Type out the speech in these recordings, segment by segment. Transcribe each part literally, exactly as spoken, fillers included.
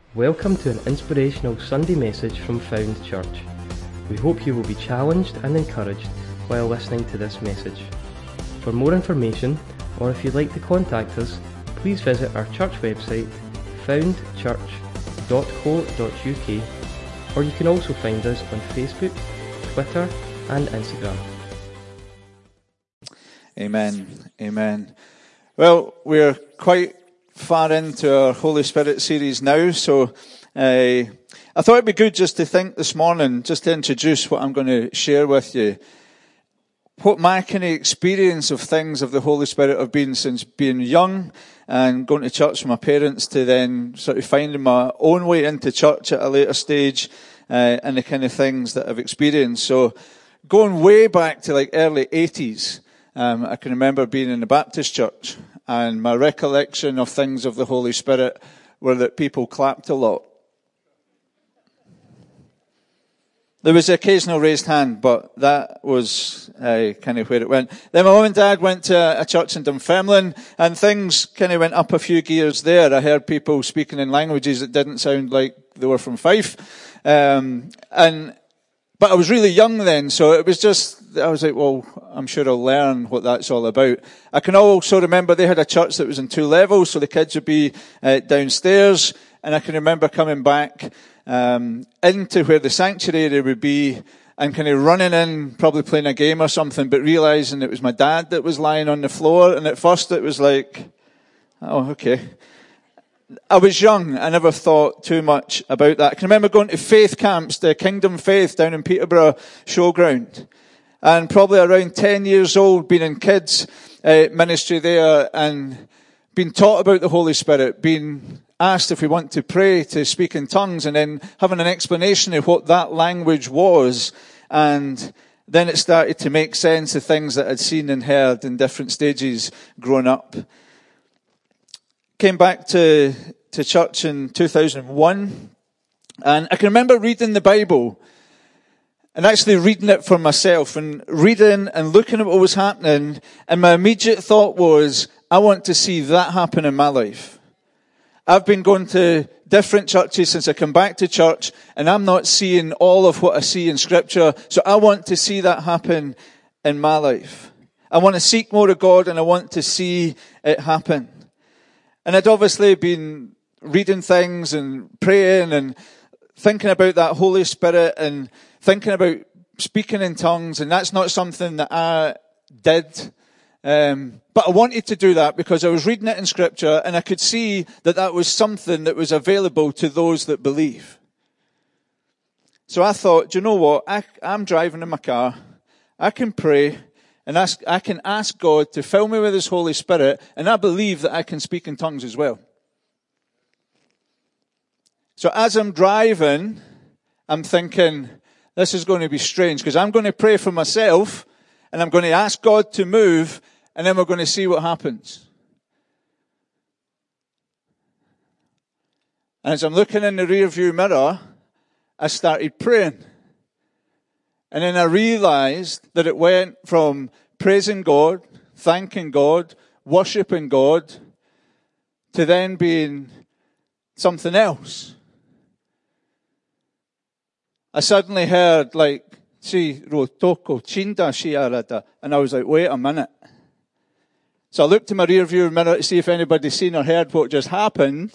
Welcome to an inspirational Sunday message from Found Church. We hope you will be challenged and encouraged while listening to this message. For more information, or if you'd like to contact us, please visit our church website, found church dot co dot u k, or you can also find us on Facebook, Twitter and Instagram. Amen. Amen. Well, we're quite far into our Holy Spirit series now, so uh, I thought it'd be good just to think this morning, just to introduce what I'm going to share with you. What my kind of experience of things of the Holy Spirit have been since being young and going to church with my parents, to then sort of finding my own way into church at a later stage, uh, and the kind of things that I've experienced. So going way back to like early eighties, um, I can remember being in the Baptist church, and my recollection of things of the Holy Spirit were that people clapped a lot. There was an occasional raised hand, but that was uh, kind of where it went. Then my mum and dad went to a church in Dunfermline, and things kind of went up a few gears there. I heard people speaking in languages that didn't sound like they were from Fife. Um, and But I was really young then, so it was just, I was like, well, I'm sure I'll learn what that's all about. I can also remember they had a church that was in two levels, so the kids would be uh, downstairs, and I can remember coming back um, into where the sanctuary would be, and kind of running in, probably playing a game or something, but realizing it was my dad that was lying on the floor, and at first it was like, oh, okay. I was young. I never thought too much about that. I can remember going to faith camps, the Kingdom Faith down in Peterborough Showground. And probably around ten years old, being in kids uh, ministry there and being taught about the Holy Spirit, being asked if we want to pray, to speak in tongues, and then having an explanation of what that language was. And then it started to make sense of things that I'd seen and heard in different stages growing up. Came back to, to church in two thousand one, and I can remember reading the Bible and actually reading it for myself and reading and looking at what was happening, and my immediate thought was, I want to see that happen in my life. I've been going to different churches since I came back to church, and I'm not seeing all of what I see in Scripture, so I want to see that happen in my life. I want to seek more of God, and I want to see it happen. And I'd obviously been reading things and praying and thinking about that Holy Spirit and thinking about speaking in tongues, and that's not something that I did. Um, but I wanted to do that because I was reading it in Scripture, and I could see that that was something that was available to those that believe. So I thought, do you know what? I, I'm driving in my car. I can pray. And ask, I can ask God to fill me with His Holy Spirit, and I believe that I can speak in tongues as well. So as I'm driving, I'm thinking, this is going to be strange, because I'm going to pray for myself, and I'm going to ask God to move, and then we're going to see what happens. And as I'm looking in the rearview mirror, I started praying. And then I realized that it went from praising God, thanking God, worshiping God, to then being something else. I suddenly heard, like, si rotoko chinda shiarada, and I was like, wait a minute. So I looked in my rearview mirror to see if anybody's seen or heard what just happened,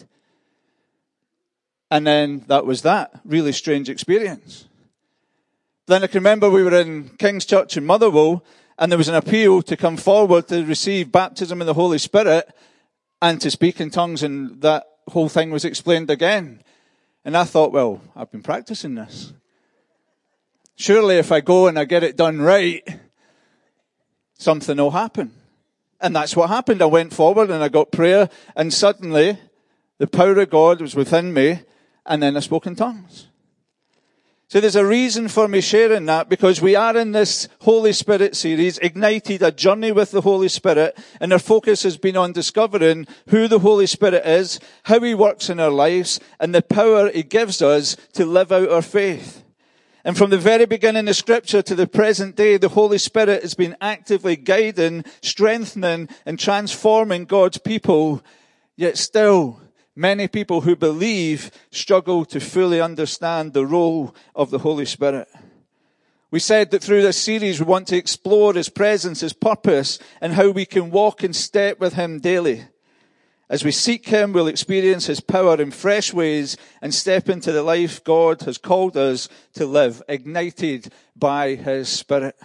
and then that was that really strange experience. Then I can remember we were in King's Church in Motherwell, and there was an appeal to come forward to receive baptism in the Holy Spirit and to speak in tongues, and that whole thing was explained again. And I thought, well, I've been practicing this. Surely if I go and I get it done right, something will happen. And that's what happened. I went forward and I got prayer, and suddenly the power of God was within me, and then I spoke in tongues. So there's a reason for me sharing that, because we are in this Holy Spirit series, Ignited, a journey with the Holy Spirit, and our focus has been on discovering who the Holy Spirit is, how He works in our lives, and the power He gives us to live out our faith. And from the very beginning of Scripture to the present day, the Holy Spirit has been actively guiding, strengthening, and transforming God's people, yet still Many people who believe struggle to fully understand the role of the Holy Spirit. We said that through this series we want to explore His presence, His purpose, and how we can walk in step with Him daily. As we seek Him, we'll experience His power in fresh ways and step into the life God has called us to live, ignited by His Spirit.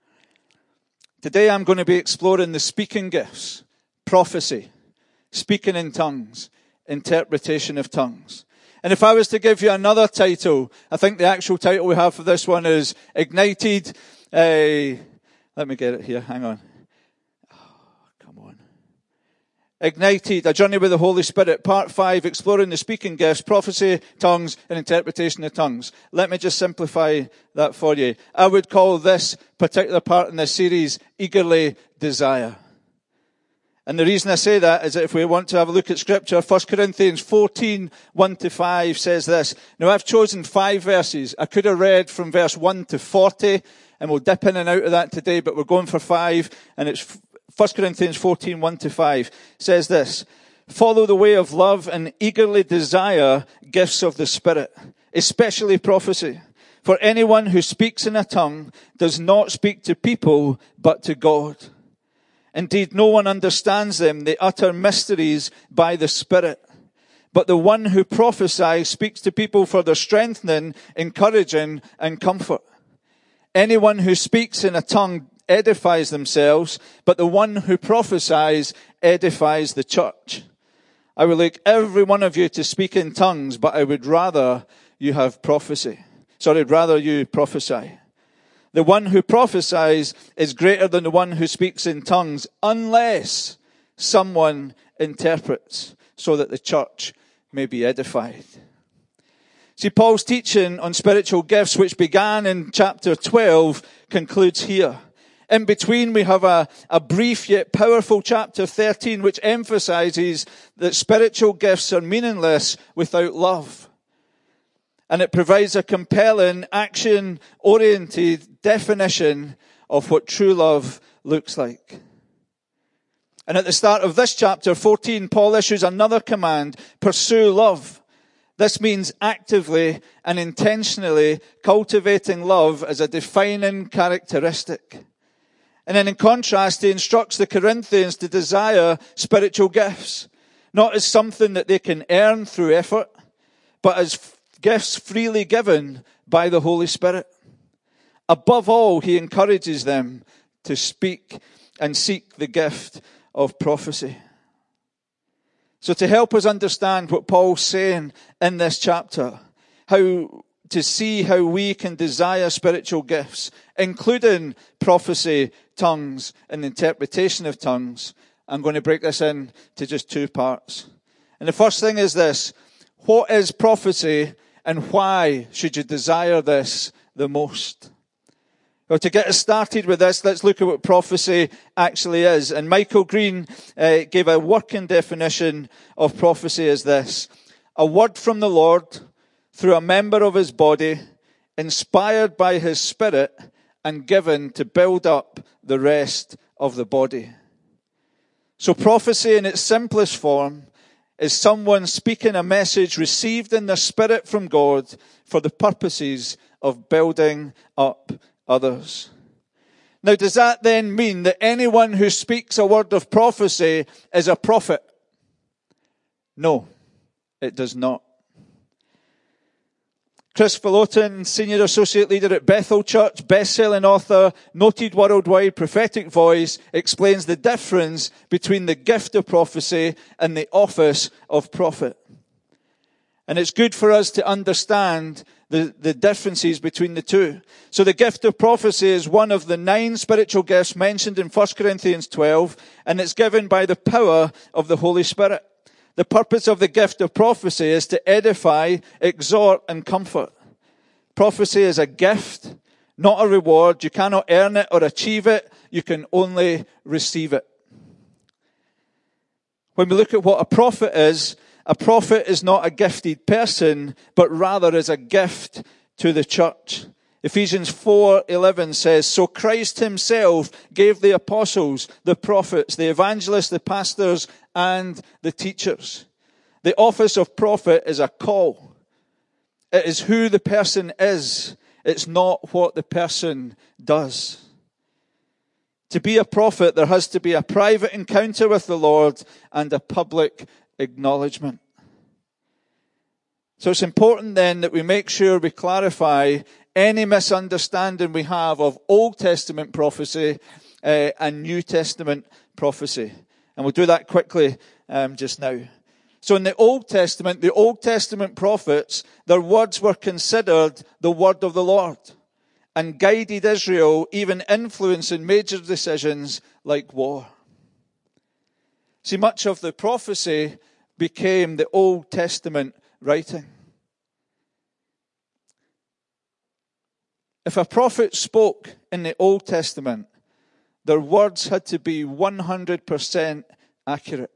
Today I'm going to be exploring the speaking gifts, prophecy, speaking in tongues, interpretation of tongues. And if I was to give you another title, I think the actual title we have for this one is Ignited. Uh, let me get it here. Hang on. Oh, come on. Ignited, A Journey with the Holy Spirit, Part five, Exploring the Speaking Gifts, Prophecy, Tongues, and Interpretation of Tongues. Let me just simplify that for you. I would call this particular part in this series, Eagerly Desire. And the reason I say that is that if we want to have a look at Scripture, First Corinthians fourteen, one to five says this. Now I've chosen five verses. I could have read from verse one to forty, and we'll dip in and out of that today, but we're going for five, and it's First Corinthians fourteen, one to five. Says this, follow the way of love and eagerly desire gifts of the Spirit, especially prophecy. For anyone who speaks in a tongue does not speak to people, but to God. Indeed, no one understands them. They utter mysteries by the Spirit. But the one who prophesies speaks to people for their strengthening, encouraging, and comfort. Anyone who speaks in a tongue edifies themselves, but the one who prophesies edifies the church. I would like every one of you to speak in tongues, but I would rather you have prophecy. Sorry, I'd rather you prophesy. The one who prophesies is greater than the one who speaks in tongues, unless someone interprets, so that the church may be edified. See, Paul's teaching on spiritual gifts, which began in chapter twelve, concludes here. In between, we have a, a brief yet powerful chapter thirteen, which emphasizes that spiritual gifts are meaningless without love. And it provides a compelling, action-oriented definition of what true love looks like. And at the start of this chapter, fourteen, Paul issues another command, pursue love. This means actively and intentionally cultivating love as a defining characteristic. And then in contrast, he instructs the Corinthians to desire spiritual gifts, not as something that they can earn through effort, but as gifts freely given by the Holy Spirit. Above all, he encourages them to speak and seek the gift of prophecy. So to help us understand what Paul's saying in this chapter, how to see how we can desire spiritual gifts, including prophecy, tongues, and interpretation of tongues, I'm going to break this into just two parts. And the first thing is this: what is prophecy? And why should you desire this the most? Well, to get us started with this, let's look at what prophecy actually is. And Michael Green uh, gave a working definition of prophecy as this: a word from the Lord through a member of his body, inspired by his Spirit and given to build up the rest of the body. So prophecy in its simplest form is someone speaking a message received in the Spirit from God for the purposes of building up others. Now, does that then mean that anyone who speaks a word of prophecy is a prophet? No, it does not. Chris Philloton, Senior Associate Leader at Bethel Church, best-selling author, noted worldwide prophetic voice, explains the difference between the gift of prophecy and the office of prophet. And it's good for us to understand the, the differences between the two. So the gift of prophecy is one of the nine spiritual gifts mentioned in First Corinthians twelve, and it's given by the power of the Holy Spirit. The purpose of the gift of prophecy is to edify, exhort, and comfort. Prophecy is a gift, not a reward. You cannot earn it or achieve it. You can only receive it. When we look at what a prophet is, a prophet is not a gifted person, but rather is a gift to the church. Ephesians four eleven says, so Christ himself gave the apostles, the prophets, the evangelists, the pastors, and the teachers. The office of prophet is a call. It is who the person is. It's not what the person does. To be a prophet, there has to be a private encounter with the Lord and a public acknowledgement. So it's important then that we make sure we clarify any misunderstanding we have of Old Testament prophecy uh, and New Testament prophecy. And we'll do that quickly um, just now. So in the Old Testament, the Old Testament prophets, their words were considered the word of the Lord and guided Israel, even influencing major decisions like war. See, much of the prophecy became the Old Testament writing. If a prophet spoke in the Old Testament, their words had to be one hundred percent accurate.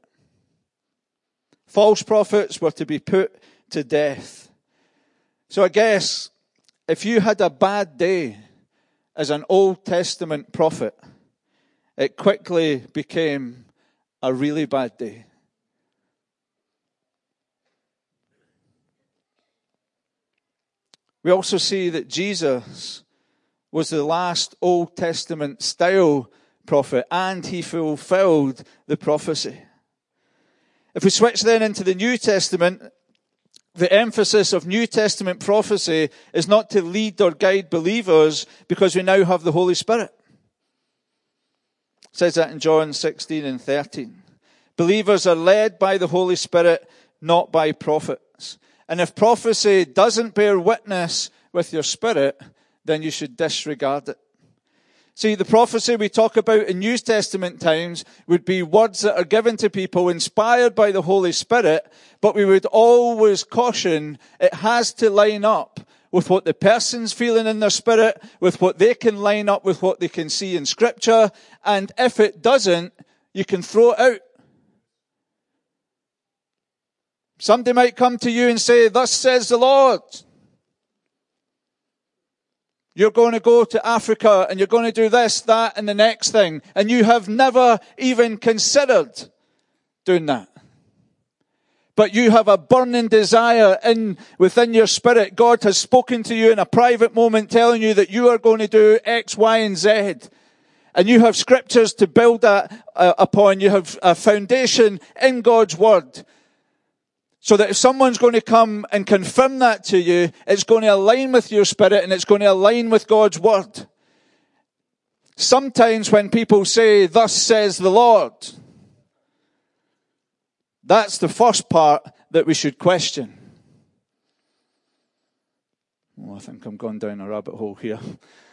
False prophets were to be put to death. So I guess if you had a bad day as an Old Testament prophet, it quickly became a really bad day. We also see that Jesus was the last Old Testament style prophet, and he fulfilled the prophecy. If we switch then into the New Testament, the emphasis of New Testament prophecy is not to lead or guide believers because we now have the Holy Spirit. It says that in John sixteen and thirteen. Believers are led by the Holy Spirit, not by prophets. And if prophecy doesn't bear witness with your spirit, then you should disregard it. See, the prophecy we talk about in New Testament times would be words that are given to people inspired by the Holy Spirit, but we would always caution it has to line up with what the person's feeling in their spirit, with what they can line up with what they can see in Scripture, and if it doesn't, you can throw it out. Somebody might come to you and say, "Thus says the Lord. You're going to go to Africa and you're going to do this, that, and the next thing." And you have never even considered doing that. But you have a burning desire in within your spirit. God has spoken to you in a private moment telling you that you are going to do X, Y, and Z. And you have scriptures to build that uh, upon. You have a foundation in God's word. So that if someone's going to come and confirm that to you, it's going to align with your spirit and it's going to align with God's word. Sometimes when people say, "Thus says the Lord," that's the first part that we should question. Oh, I think I'm going down a rabbit hole here.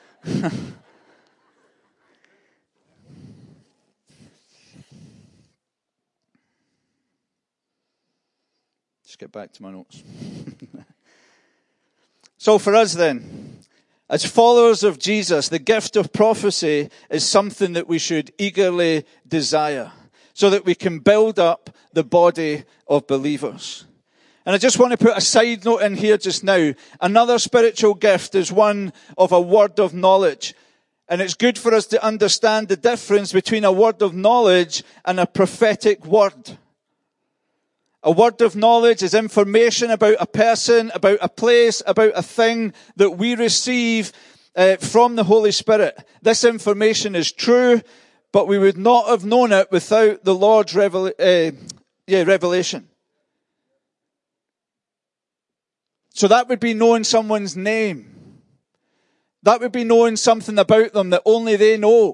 Get back to my notes. So for us then, as followers of Jesus, the gift of prophecy is something that we should eagerly desire so that we can build up the body of believers. And I just want to put a side note in here just now. Another spiritual gift is one of a word of knowledge. And it's good for us to understand the difference between a word of knowledge and a prophetic word. A word of knowledge is information about a person, about a place, about a thing that we receive uh, from the Holy Spirit. This information is true, but we would not have known it without the Lord's revel- uh, yeah, revelation. So that would be knowing someone's name. That would be knowing something about them that only they know.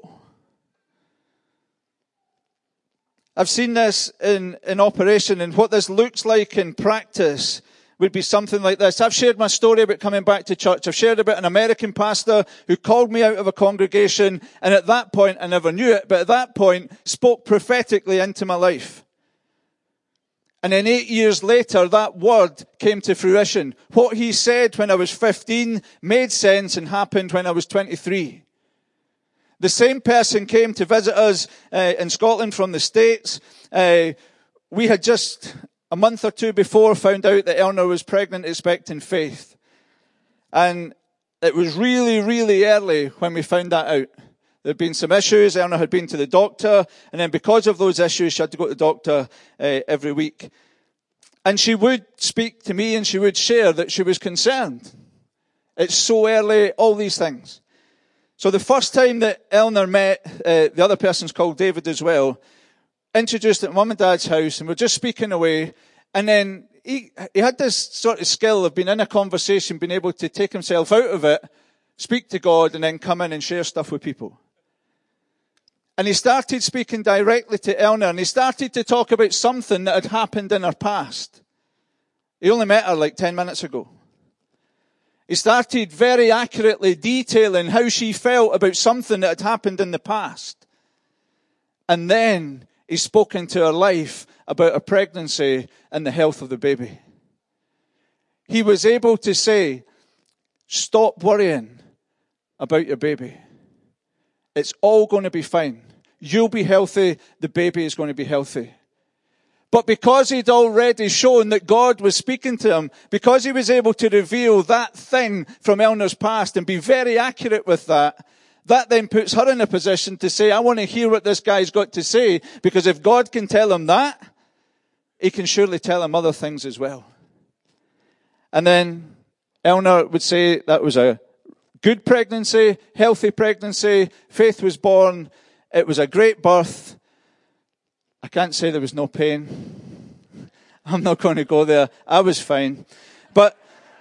I've seen this in, in operation, and what this looks like in practice would be something like this. I've shared my story about coming back to church. I've shared about an American pastor who called me out of a congregation, and at that point, I never knew it, but at that point, spoke prophetically into my life. And then eight years later, that word came to fruition. What he said when I was fifteen made sense and happened when I was twenty-three. The same person came to visit us uh, in Scotland from the States. Uh, we had just a month or two before found out that Eleanor was pregnant, expecting Faith. And it was really, really early when we found that out. There had been some issues. Eleanor had been to the doctor. And then because of those issues, she had to go to the doctor uh, every week. And she would speak to me and she would share that she was concerned. It's so early, all these things. So the first time that Eleanor met, uh, the other person's called David as well, introduced at mum and dad's house, and we're just speaking away, and then he, he had this sort of skill of being in a conversation, being able to take himself out of it, speak to God, and then come in and share stuff with people. And he started speaking directly to Eleanor, and he started to talk about something that had happened in her past. He only met her like ten minutes ago. He started very accurately detailing how she felt about something that had happened in the past. And then he spoke into her life about her pregnancy and the health of the baby. He was able to say, stop worrying about your baby. It's all going to be fine. You'll be healthy. The baby is going to be healthy. But because he'd already shown that God was speaking to him, because he was able to reveal that thing from Eleanor's past and be very accurate with that, that then puts her in a position to say, I want to hear what this guy's got to say, because if God can tell him that, he can surely tell him other things as well. And then Eleanor would say that was a good pregnancy, healthy pregnancy, Faith was born, it was a great birth. I can't say there was no pain. I'm not going to go there. I was fine. But,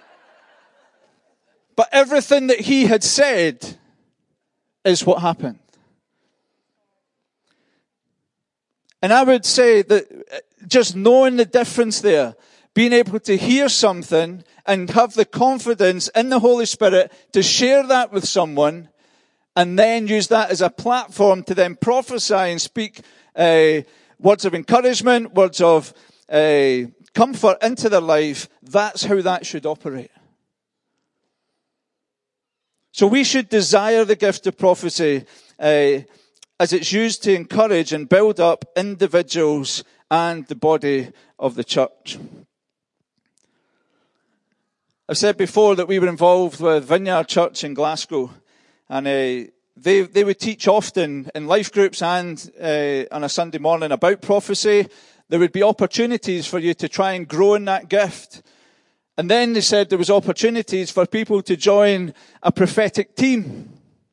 but everything that he had said is what happened. And I would say that just knowing the difference there, being able to hear something and have the confidence in the Holy Spirit to share that with someone, and then use that as a platform to then prophesy and speak uh, words of encouragement, words of uh, comfort into their life, that's how that should operate. So we should desire the gift of prophecy uh, as it's used to encourage and build up individuals and the body of the church. I've said before that we were involved with Vineyard Church in Glasgow, and uh, they they would teach often in life groups and uh, on a Sunday morning about prophecy. There would be opportunities for you to try and grow in that gift. And then they said there was opportunities for people to join a prophetic team.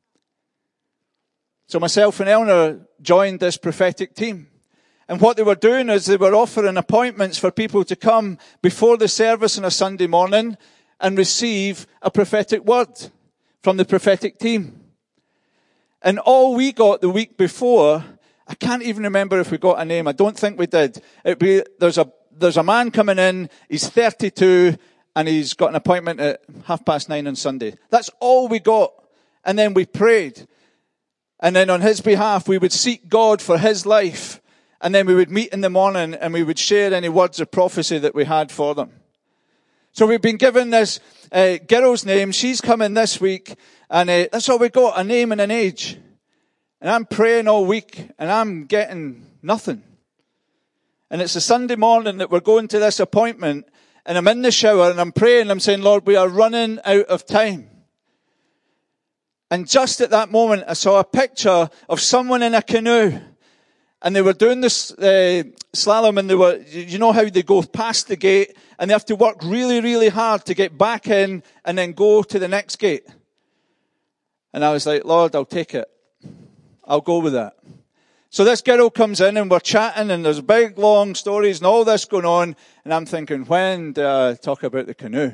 So myself and Eleanor joined this prophetic team. And what they were doing is they were offering appointments for people to come before the service on a Sunday morning and receive a prophetic word from the prophetic team. And all we got the week before, I can't even remember if we got a name. I don't think we did. It'd be, there's a, there's a man coming in, he's thirty-two, and he's got an appointment at half past nine on Sunday. That's all we got. And then we prayed. And then on his behalf, we would seek God for his life. And then we would meet in the morning and we would share any words of prophecy that we had for them. So we've been given this uh, girl's name. She's coming this week. And uh, that's all we got, a name and an age. And I'm praying all week and I'm getting nothing. And it's a Sunday morning that we're going to this appointment. And I'm in the shower and I'm praying. I'm saying, Lord, we are running out of time. And just at that moment, I saw a picture of someone in a canoe. And they were doing this uh, slalom, and they were, you know how they go past the gate, and they have to work really, really hard to get back in and then go to the next gate. And I was like, Lord, I'll take it. I'll go with that. So this girl comes in and we're chatting, and there's big, long stories and all this going on. And I'm thinking, when do I talk about the canoe?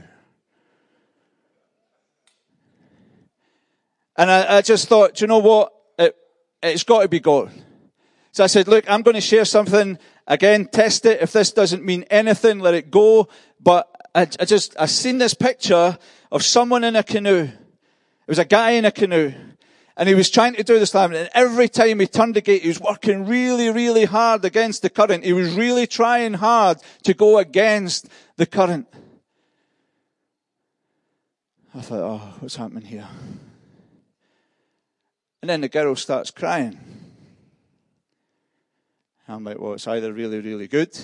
And I, I just thought, do you know what? It, it's got to be God. So I said, look, I'm going to share something. Again, test it. If this doesn't mean anything, let it go. But I, I just, I seen this picture of someone in a canoe. It was a guy in a canoe. And he was trying to do this slalom. And every time he turned the gate, he was working really, really hard against the current. He was really trying hard to go against the current. I thought, oh, what's happening here? And then the girl starts crying. I'm like, well, it's either really, really good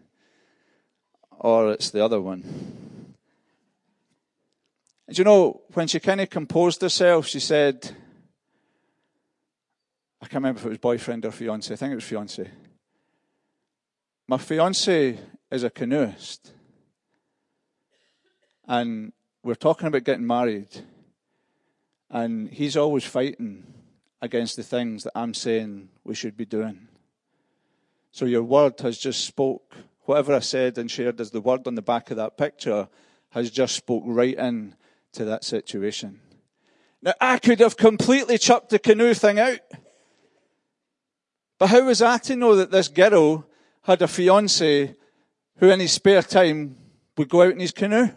or it's the other one. And you know, when she kind of composed herself, she said, I can't remember if it was boyfriend or fiancé. I think it was fiancé. My fiancé is a canoeist, and we're talking about getting married, and he's always fighting against the things that I'm saying we should be doing. So your word has just spoke. Whatever I said and shared as the word on the back of that picture has just spoke right in to that situation. Now, I could have completely chucked the canoe thing out. But how was I to know that this girl had a fiancé who in his spare time would go out in his canoe?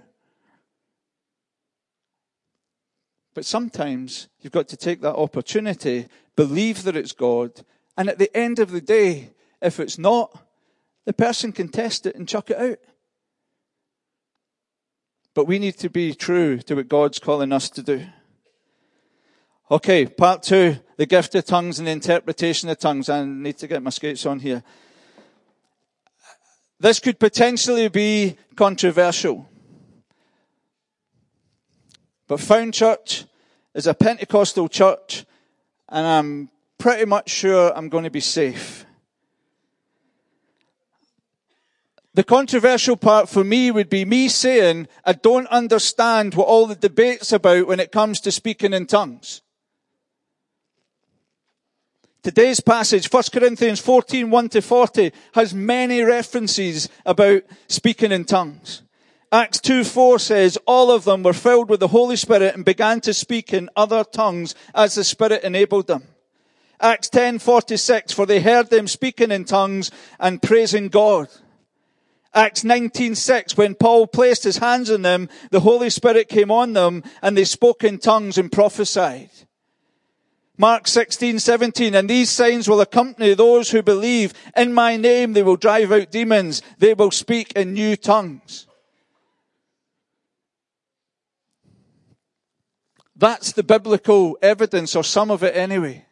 But sometimes you've got to take that opportunity, believe that it's God, and at the end of the day, if it's not, the person can test it and chuck it out. But we need to be true to what God's calling us to do. Okay, part two, the gift of tongues and the interpretation of tongues. I need to get my skates on here. This could potentially be controversial. But Found Church is a Pentecostal church, and I'm pretty much sure I'm going to be safe. The controversial part for me would be me saying, I don't understand what all the debate's about when it comes to speaking in tongues. Today's passage, First Corinthians fourteen, one to forty, has many references about speaking in tongues. Acts two four says, all of them were filled with the Holy Spirit and began to speak in other tongues as the Spirit enabled them. Acts ten forty-six, for they heard them speaking in tongues and praising God. Acts nineteen six, when Paul placed his hands on them, the Holy Spirit came on them and they spoke in tongues and prophesied. Mark sixteen seventeen, and these signs will accompany those who believe. In my name they will drive out demons. They will speak in new tongues. That's the biblical evidence, or some of it anyway.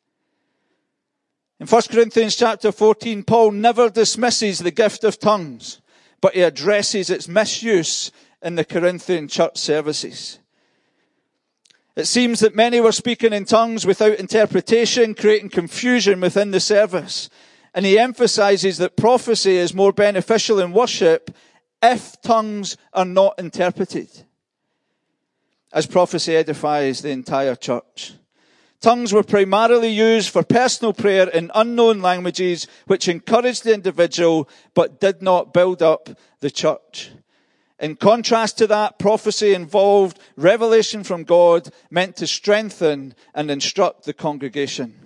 In First Corinthians chapter fourteen, Paul never dismisses the gift of tongues, but he addresses its misuse in the Corinthian church services. It seems that many were speaking in tongues without interpretation, creating confusion within the service. And he emphasizes that prophecy is more beneficial in worship if tongues are not interpreted, as prophecy edifies the entire church. Tongues were primarily used for personal prayer in unknown languages, which encouraged the individual but did not build up the church. In contrast to that, prophecy involved revelation from God, meant to strengthen and instruct the congregation.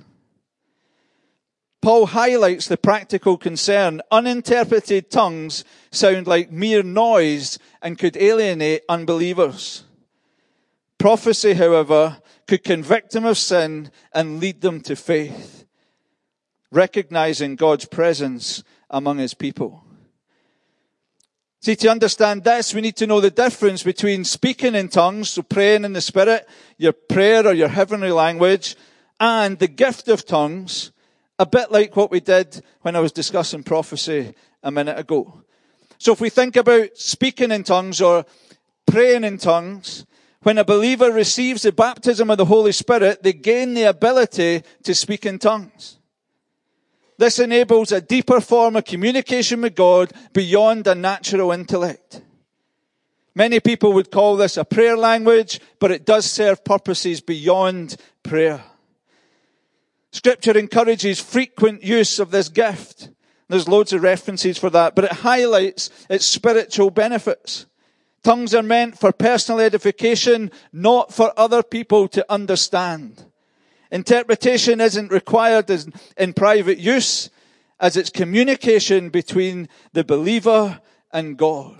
Paul highlights the practical concern. Uninterpreted tongues sound like mere noise and could alienate unbelievers. Prophecy, however, could convict them of sin and lead them to faith, recognizing God's presence among his people. See, to understand this, we need to know the difference between speaking in tongues, so praying in the Spirit, your prayer or your heavenly language, and the gift of tongues, a bit like what we did when I was discussing prophecy a minute ago. So if we think about speaking in tongues or praying in tongues, when a believer receives the baptism of the Holy Spirit, they gain the ability to speak in tongues. This enables a deeper form of communication with God beyond a natural intellect. Many people would call this a prayer language, but it does serve purposes beyond prayer. Scripture encourages frequent use of this gift. There's loads of references for that, but it highlights its spiritual benefits. Tongues are meant for personal edification, not for other people to understand. Interpretation isn't required in private use, as it's communication between the believer and God.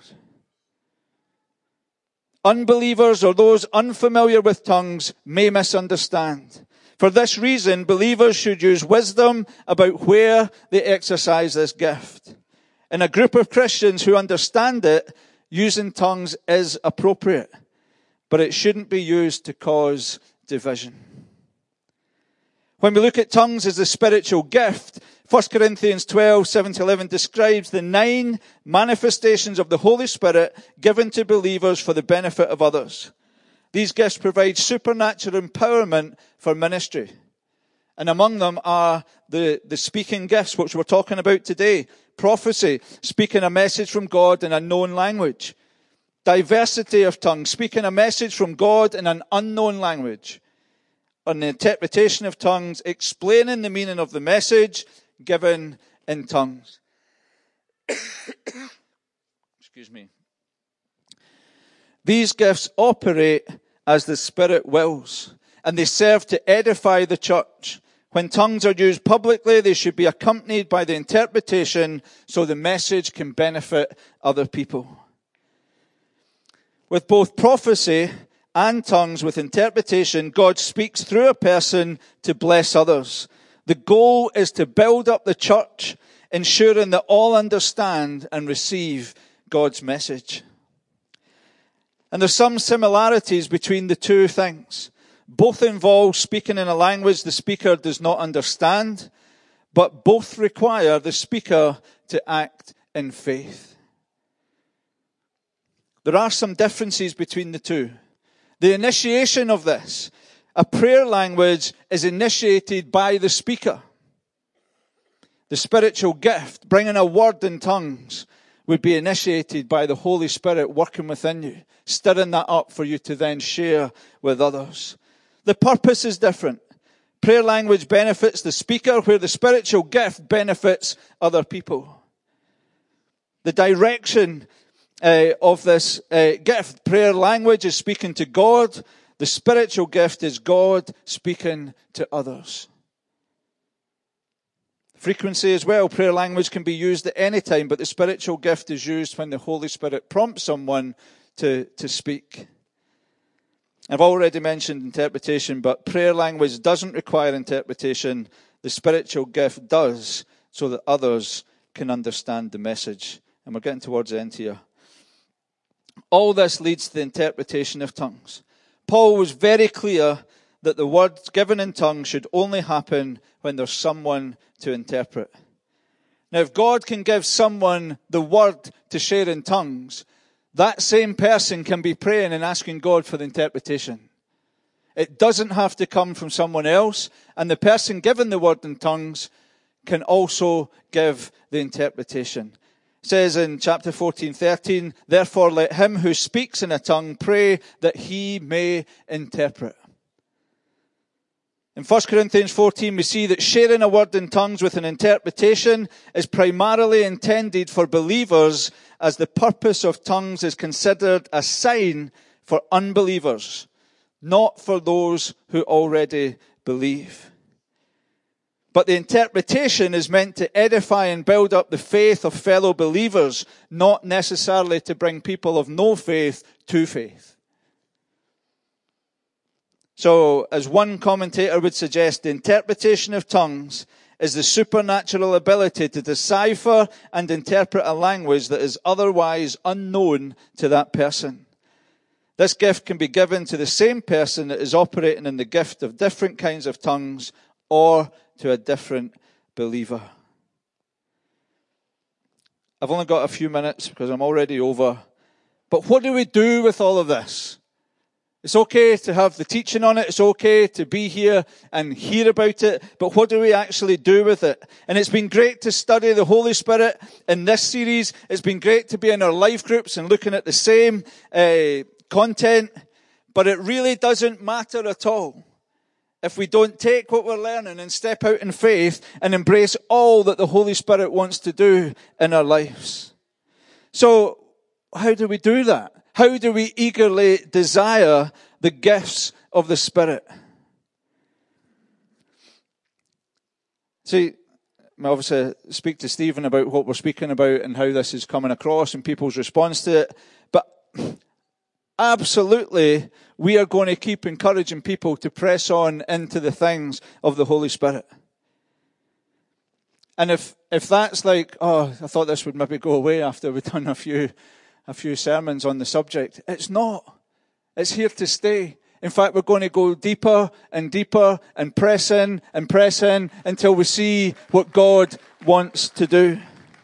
Unbelievers or those unfamiliar with tongues may misunderstand. For this reason, believers should use wisdom about where they exercise this gift. In a group of Christians who understand it, using tongues is appropriate, but it shouldn't be used to cause division. When we look at tongues as a spiritual gift, First Corinthians twelve, seven to eleven describes the nine manifestations of the Holy Spirit given to believers for the benefit of others. These gifts provide supernatural empowerment for ministry. And among them are the, the speaking gifts, which we're talking about today. prophecy, speaking a message from God in a known language. Diversity of tongues, speaking a message from God in an unknown language. On the interpretation of tongues, explaining the meaning of the message given in tongues. Excuse me. These gifts operate as the Spirit wills, and they serve to edify the church. When tongues are used publicly, they should be accompanied by the interpretation so the message can benefit other people. With both prophecy and tongues with interpretation, God speaks through a person to bless others. The goal is to build up the church, ensuring that all understand and receive God's message. And there's some similarities between the two things. Both involve speaking in a language the speaker does not understand, but both require the speaker to act in faith. There are some differences between the two. The initiation of this, a prayer language, is initiated by the speaker. The spiritual gift, bringing a word in tongues, would be initiated by the Holy Spirit working within you, stirring that up for you to then share with others. The purpose is different. Prayer language benefits the speaker, where the spiritual gift benefits other people. The direction uh, of this uh, gift, prayer language, is speaking to God. The spiritual gift is God speaking to others. Frequency as well. Prayer language can be used at any time, but the spiritual gift is used when the Holy Spirit prompts someone to, to speak. I've already mentioned interpretation, but prayer language doesn't require interpretation. The spiritual gift does, so that others can understand the message. And we're getting towards the end here. All this leads to the interpretation of tongues. Paul was very clear that the words given in tongues should only happen when there's someone to interpret. Now, if God can give someone the word to share in tongues, that same person can be praying and asking God for the interpretation. It doesn't have to come from someone else, and the person given the word in tongues can also give the interpretation. It says in chapter fourteen, thirteen, therefore let him who speaks in a tongue pray that he may interpret. In First Corinthians fourteen, we see that sharing a word in tongues with an interpretation is primarily intended for believers, as the purpose of tongues is considered a sign for unbelievers, not for those who already believe. But the interpretation is meant to edify and build up the faith of fellow believers, not necessarily to bring people of no faith to faith. So, as one commentator would suggest, the interpretation of tongues is the supernatural ability to decipher and interpret a language that is otherwise unknown to that person. This gift can be given to the same person that is operating in the gift of different kinds of tongues, or to a different believer. I've only got a few minutes because I'm already over. But what do we do with all of this? It's okay to have the teaching on it. It's okay to be here and hear about it. But what do we actually do with it? And it's been great to study the Holy Spirit in this series. It's been great to be in our life groups and looking at the same uh, content. But it really doesn't matter at all if we don't take what we're learning and step out in faith and embrace all that the Holy Spirit wants to do in our lives. So, how do we do that? How do we eagerly desire the gifts of the Spirit? See, I obviously speak to Stephen about what we're speaking about and how this is coming across and people's response to it. But absolutely, we are going to keep encouraging people to press on into the things of the Holy Spirit. And if if that's like, oh, I thought this would maybe go away after we've done a few a few sermons on the subject. It's not. It's here to stay. In fact, we're going to go deeper and deeper and press in and press in until we see what God wants to do.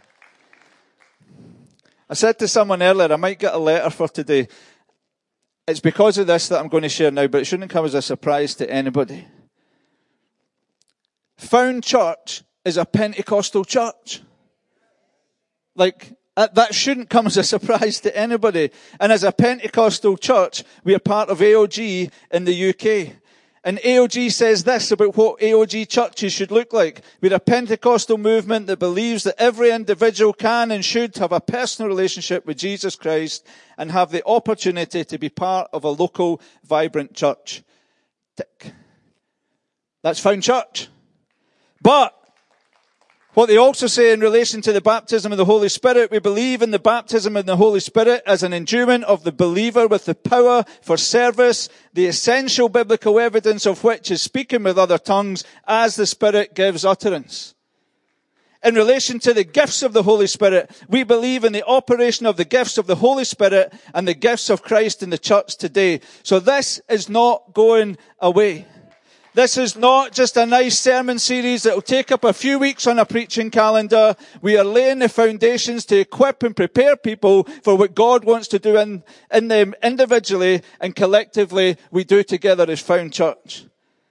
I said to someone earlier, I might get a letter for today. It's because of this that I'm going to share now, but it shouldn't come as a surprise to anybody. Found Church is a Pentecostal church. Like, that shouldn't come as a surprise to anybody. And as a Pentecostal church, we are part of A O G in the U K. And A O G says this about what A O G churches should look like. We're a Pentecostal movement that believes that every individual can and should have a personal relationship with Jesus Christ and have the opportunity to be part of a local, vibrant church. Tick. That's Found Church. But what they also say in relation to the baptism of the Holy Spirit, we believe in the baptism of the Holy Spirit as an endowment of the believer with the power for service, the essential biblical evidence of which is speaking with other tongues as the Spirit gives utterance. In relation to the gifts of the Holy Spirit, we believe in the operation of the gifts of the Holy Spirit and the gifts of Christ in the church today. So this is not going away. This is not just a nice sermon series that will take up a few weeks on a preaching calendar. We are laying the foundations to equip and prepare people for what God wants to do in, in them individually and collectively we do together as Found Church.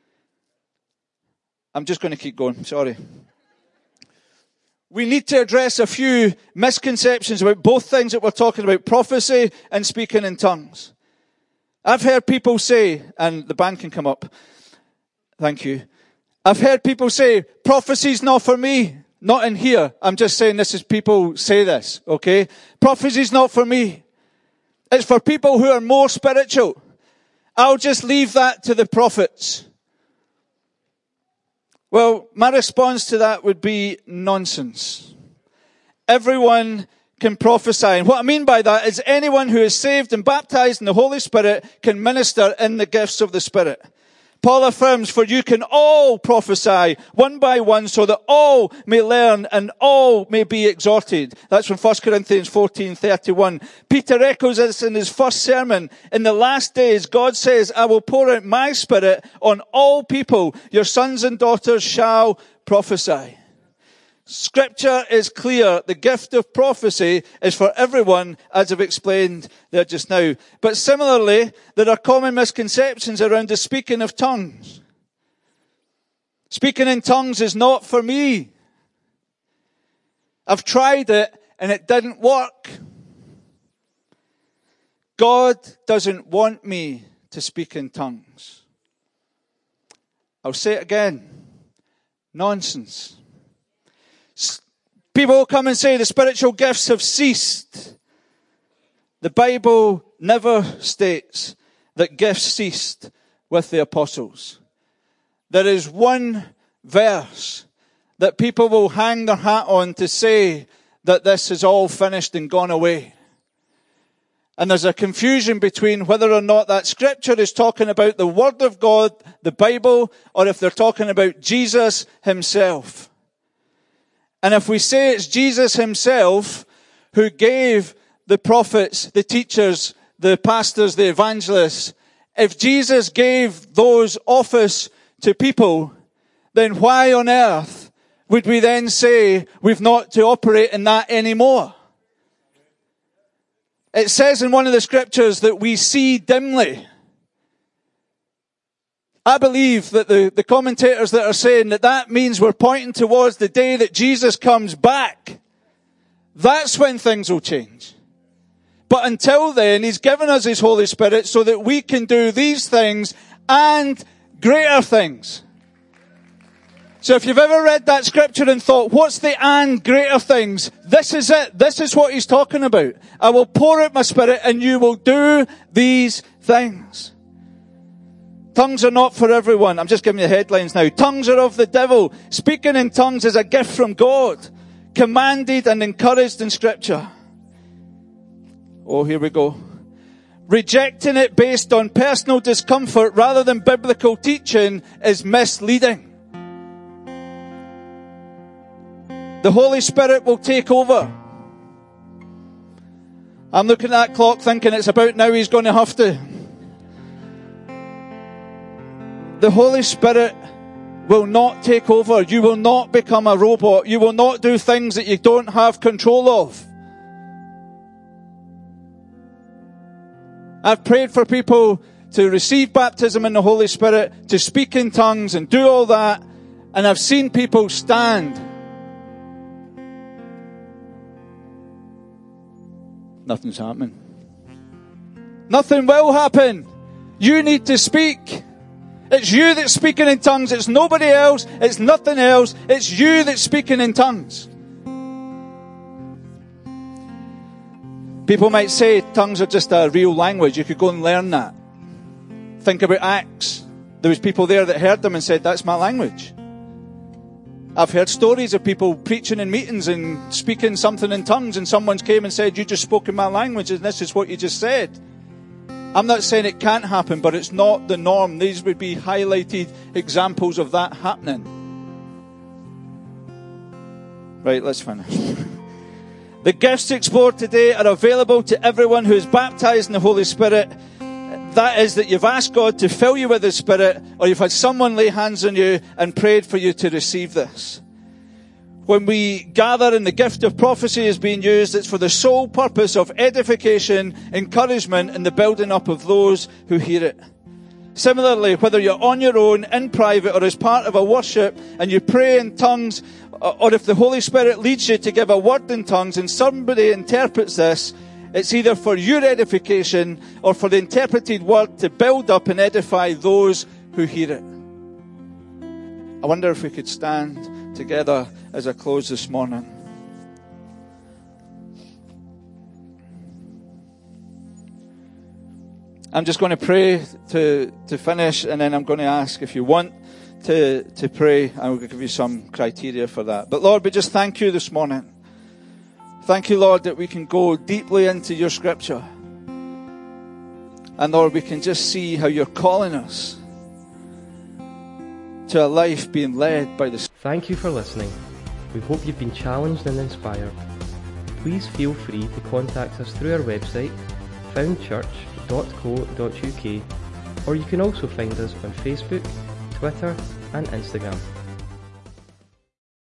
I'm just going to keep going, sorry. We need to address a few misconceptions about both things that we're talking about, prophecy and speaking in tongues. I've heard people say, and the band can come up, thank you. I've heard people say, prophecy's not for me. Not in here. I'm just saying this is people say this, okay? Prophecy's not for me. It's for people who are more spiritual. I'll just leave that to the prophets. Well, my response to that would be nonsense. Everyone can prophesy. And what I mean by that is anyone who is saved and baptized in the Holy Spirit can minister in the gifts of the Spirit. Paul affirms, for you can all prophesy one by one so that all may learn and all may be exhorted. That's from First Corinthians fourteen thirty-one. Peter echoes this in his first sermon. In the last days, God says, I will pour out my Spirit on all people. Your sons and daughters shall prophesy. Scripture is clear. The gift of prophecy is for everyone, as I've explained there just now. But similarly, there are common misconceptions around the speaking of tongues. Speaking in tongues is not for me. I've tried it and it didn't work. God doesn't want me to speak in tongues. I'll say it again. Nonsense. People will come and say the spiritual gifts have ceased. The Bible never states that gifts ceased with the apostles. There is one verse that people will hang their hat on to say that this is all finished and gone away. And there's a confusion between whether or not that scripture is talking about the Word of God, the Bible, or if they're talking about Jesus himself. And if we say it's Jesus himself who gave the prophets, the teachers, the pastors, the evangelists, if Jesus gave those office to people, then why on earth would we then say we've not to operate in that anymore? It says in one of the scriptures that we see dimly. I believe that the, the commentators that are saying that that means we're pointing towards the day that Jesus comes back. That's when things will change. But until then, he's given us his Holy Spirit so that we can do these things and greater things. So if you've ever read that scripture and thought, what's the and greater things? This is it. This is what he's talking about. I will pour out my Spirit and you will do these things. Tongues are not for everyone. I'm just giving you the headlines now. Tongues are of the devil. Speaking in tongues is a gift from God, commanded and encouraged in Scripture. Oh, here we go. Rejecting it based on personal discomfort rather than biblical teaching is misleading. The Holy Spirit will take over. I'm looking at that clock thinking it's about now he's going to have to. The Holy Spirit will not take over. You will not become a robot. You will not do things that you don't have control of. I've prayed for people to receive baptism in the Holy Spirit, to speak in tongues and do all that. And I've seen people stand nothing's happening. Nothing will happen. You need to speak. It's you that's speaking in tongues. It's nobody else. It's nothing else. It's you that's speaking in tongues. People might say tongues are just a real language. You could go and learn that. Think about Acts. There was people there that heard them and said, that's my language. I've heard stories of people preaching in meetings and speaking something in tongues, and someone came and said, you just spoke in my language and this is what you just said. I'm not saying it can't happen, but it's not the norm. These would be highlighted examples of that happening. Right, let's finish. The gifts explored today are available to everyone who is baptized in the Holy Spirit. That is that you've asked God to fill you with the Spirit, or you've had someone lay hands on you and prayed for you to receive this. When we gather and the gift of prophecy is being used, it's for the sole purpose of edification, encouragement, and the building up of those who hear it. Similarly, whether you're on your own, in private, or as part of a worship, and you pray in tongues, or if the Holy Spirit leads you to give a word in tongues and somebody interprets this, it's either for your edification or for the interpreted word to build up and edify those who hear it. I wonder if we could stand together as I close this morning. I'm just going to pray to, to finish, and then I'm going to ask if you want to, to pray, and we'll give you some criteria for that. But Lord, we just thank you this morning. Thank you, Lord, that we can go deeply into your scripture. And Lord, we can just see how you're calling us to a life being led by the Spirit. Thank you for listening. We hope you've been challenged and inspired. Please feel free to contact us through our website, found church dot co dot uk, or you can also find us on Facebook, Twitter and Instagram.